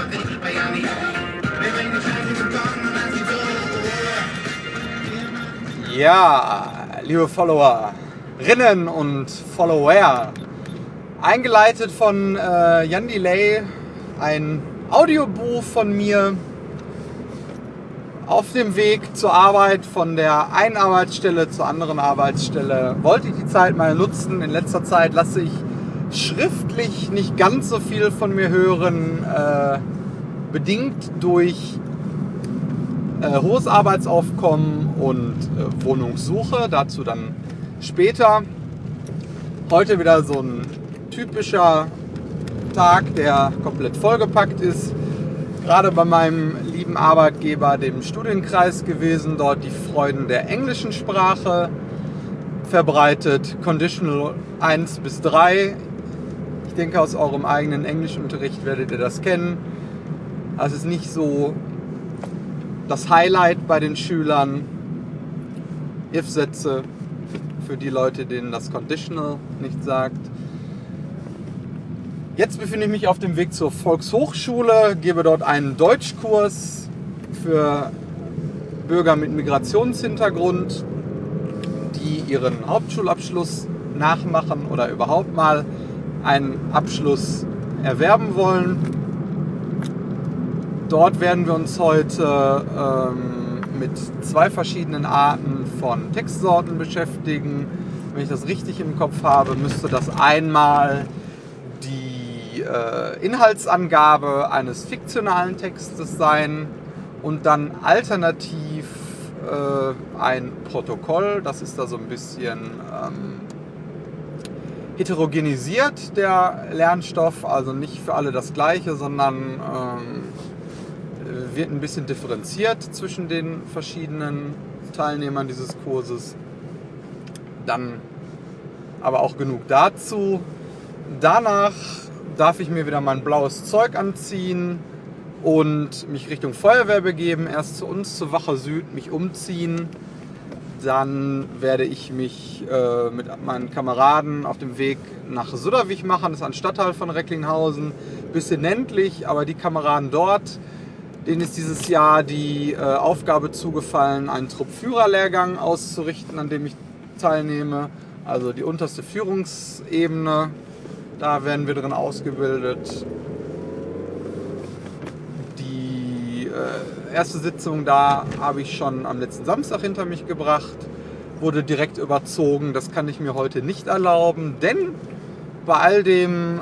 Ja, liebe Followerinnen und Follower, eingeleitet von Jan Delay, ein Audiobuch von mir auf dem Weg zur Arbeit, von der einen Arbeitsstelle zur anderen Arbeitsstelle. Wollte ich die Zeit mal nutzen. In letzter Zeit lasse ich schriftlich nicht ganz so viel von mir hören, bedingt durch hohes Arbeitsaufkommen und Wohnungssuche. Dazu dann später. Heute wieder so ein typischer Tag, der komplett vollgepackt ist. Gerade bei meinem lieben Arbeitgeber, dem Studienkreis gewesen, dort die Freuden der englischen Sprache verbreitet. Conditional 1 bis 3. Ich denke, aus eurem eigenen Englischunterricht werdet ihr das kennen. Also es ist nicht so das Highlight bei den Schülern. If-Sätze für die Leute, denen das Conditional nicht sagt. Jetzt befinde ich mich auf dem Weg zur Volkshochschule, gebe dort einen Deutschkurs für Bürger mit Migrationshintergrund, die ihren Hauptschulabschluss nachmachen oder überhaupt mal einen Abschluss erwerben wollen. Dort werden wir uns heute mit 2 verschiedenen Arten von Textsorten beschäftigen. Wenn ich das richtig im Kopf habe, müsste das einmal die Inhaltsangabe eines fiktionalen Textes sein und dann alternativ ein Protokoll. Das ist da so ein bisschen heterogenisiert, der Lernstoff, also nicht für alle das Gleiche, sondern wird ein bisschen differenziert zwischen den verschiedenen Teilnehmern dieses Kurses. Dann aber auch genug dazu. Danach darf ich mir wieder mein blaues Zeug anziehen und mich Richtung Feuerwehr begeben. Erst zu uns, zur Wache Süd, mich umziehen. Dann werde ich mich mit meinen Kameraden auf dem Weg nach Sudderwig machen. Das ist ein Stadtteil von Recklinghausen. Bisschen ländlich, aber die Kameraden dort, denen ist dieses Jahr die Aufgabe zugefallen, einen Truppführerlehrgang auszurichten, an dem ich teilnehme. Also die unterste Führungsebene, da werden wir drin ausgebildet. Die erste Sitzung da habe ich schon am letzten Samstag hinter mich gebracht, wurde direkt überzogen. Das kann ich mir heute nicht erlauben, denn bei all dem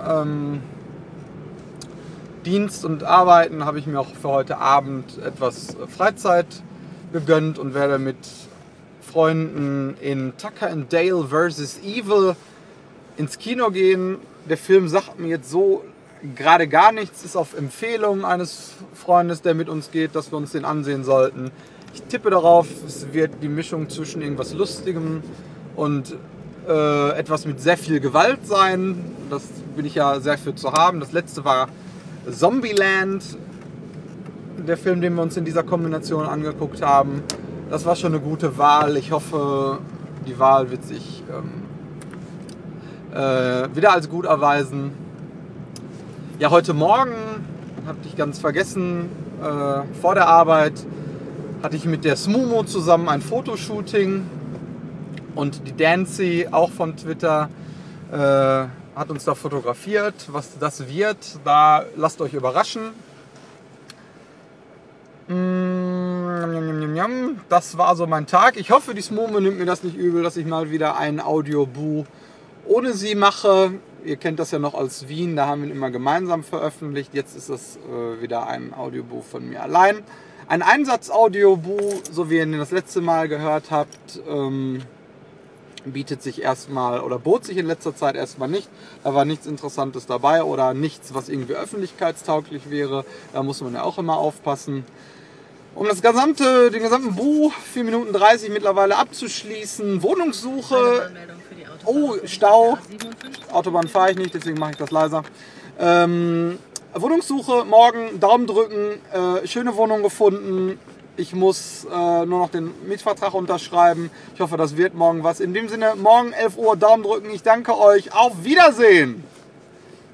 Dienst und Arbeiten habe ich mir auch für heute Abend etwas Freizeit gegönnt und werde mit Freunden in Tucker and Dale vs. Evil ins Kino gehen. Der Film sagt mir jetzt so gerade gar nichts, ist auf Empfehlung eines Freundes, der mit uns geht, dass wir uns den ansehen sollten. Ich tippe darauf, es wird die Mischung zwischen irgendwas Lustigem und etwas mit sehr viel Gewalt sein. Das bin ich ja sehr für zu haben. Das letzte war Zombieland, der Film, den wir uns in dieser Kombination angeguckt haben. Das war schon eine gute Wahl. Ich hoffe, die Wahl wird sich wieder als gut erweisen. Ja, heute Morgen, habe ich ganz vergessen, vor der Arbeit hatte ich mit der Smumo zusammen ein Fotoshooting und die Dancy, auch von Twitter, hat uns da fotografiert. Was das wird, da lasst euch überraschen. Das war so mein Tag. Ich hoffe, die Smumo nimmt mir das nicht übel, dass ich mal wieder ein Audiobuch ohne sie mache. Ihr kennt das ja noch als Wien, da haben wir ihn immer gemeinsam veröffentlicht. Jetzt ist es wieder ein Audiobuch von mir allein. Ein Einsatz-Audiobuch, so wie ihr ihn das letzte Mal gehört habt, bietet sich erstmal oder bot sich in letzter Zeit erstmal nicht. Da war nichts Interessantes dabei oder nichts, was irgendwie öffentlichkeitstauglich wäre. Da muss man ja auch immer aufpassen. Um den gesamten Buch, 4 Minuten 30 mittlerweile abzuschließen. Wohnungssuche. Oh, Stau. Autobahn fahre ich nicht, deswegen mache ich das leiser. Wohnungssuche, morgen, Daumen drücken. Schöne Wohnung gefunden. Ich muss nur noch den Mietvertrag unterschreiben. Ich hoffe, das wird morgen was. In dem Sinne, morgen 11 Uhr, Daumen drücken. Ich danke euch. Auf Wiedersehen!